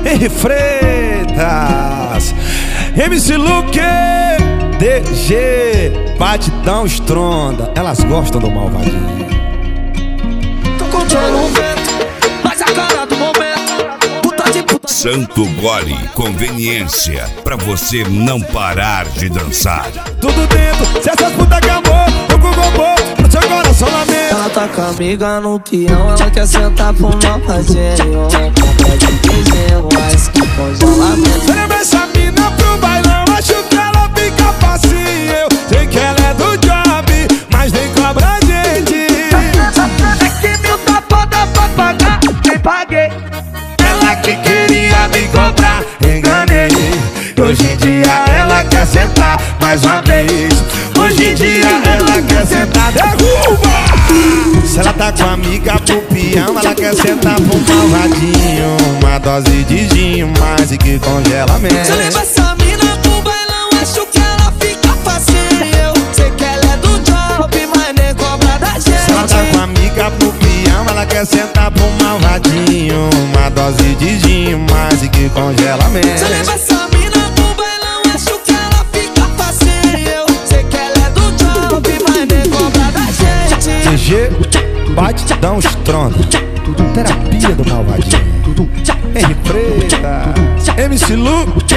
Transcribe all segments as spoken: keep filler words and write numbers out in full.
Henri Freitas, M C Luke, D G, Batidão Estronda. Elas gostam do malvadinho. Tô controlando o vento, mas a cara do momento. Puta de puta. Santo Gole, conveniência pra você não parar de dançar. Tudo dentro, se essas putas que amor, eu com gobô, no seu coração lamento. Ela tá com a amiga no peão, ela quer sentar pro malvadinho. Compra de queijinho, mas que congelamento. Você leva essa mina pro bailão, acho que ela fica facinho. Eu sei que ela é do job, mas nem cobra a gente. É que mil tá foda pra pagar, nem paguei. Ela que queria me cobrar, enganei. Hoje em dia ela quer sentar mais uma vez. Hoje em dia ela quer sentar, derruba! Se ela tá com a amiga pro peão, ela quer sentar pro malvadinho. Uma dose de gin, mais e que congelamento. Se eu levar essa mina pro bailão, acho que ela fica facinho. Eu sei que ela é do job, mas nem cobra da gente. Se ela tá com a amiga pro peão, ela quer sentar pro malvadinho. Uma dose de gin, mais e que congelamento. Se eu levar essa mina pro bailão, acho que ela fica facinho. Eu sei que ela é do job, mas nem cobra da gente. D G, Batidão Estronda, terapia do malvadinho. Henri Freitas, M C Luke.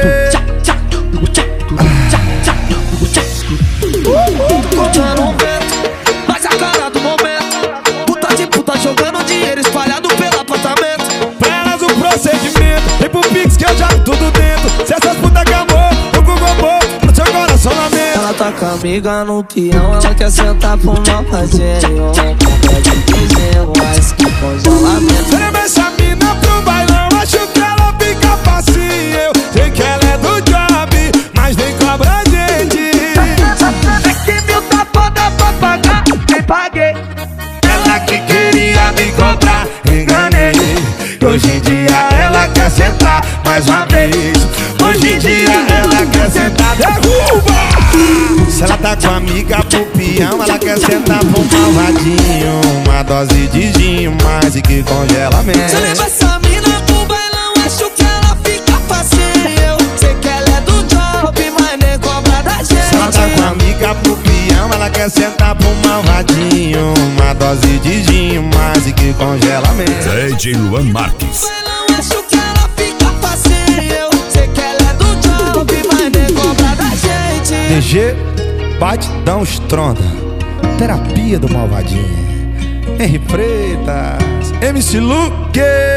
Contando um vento, mas a cara do momento. Puta de puta jogando dinheiro espalhado pelo apartamento. Pra elas o procedimento, vem pro Pix que eu jogo tudo dentro. Se essas putas que amor, eu com gobô, no seu coração lamento. Ela tá com a amiga no peão, ela quer sentar pro malvadinho. Compra de queijinho, mas que congelamento. Você leva essa mina pro bailão, acho que ela fica facinho. Eu sei que ela é do job, mas nem cobra a gente. É que mil tá foda pra pagar, nem paguei. Ela que queria me cobrar, enganei. Hoje em dia ela quer sentar mais uma vez. Hoje em dia ela quer sentar, derruba! Se ela tá com a amiga pro peão, ela quer sentar pro malvadinho. Uma dose de gin, mais e que congelamento. Se eu levar essa mina pro bailão, acho que ela fica facinho. Eu sei que ela é do job, mas nem cobra da gente. Se ela tá com a amiga pro peão, ela quer sentar pro malvadinho. Uma dose de gin, mais e que congelamento. D J Luan Marques. Bailão, acho que ela fica facinho. Eu sei que ela é do job, mas nem cobra da gente. D G, Batidão Estronda, terapia do malvadinho. Henri Freitas, M C Luke.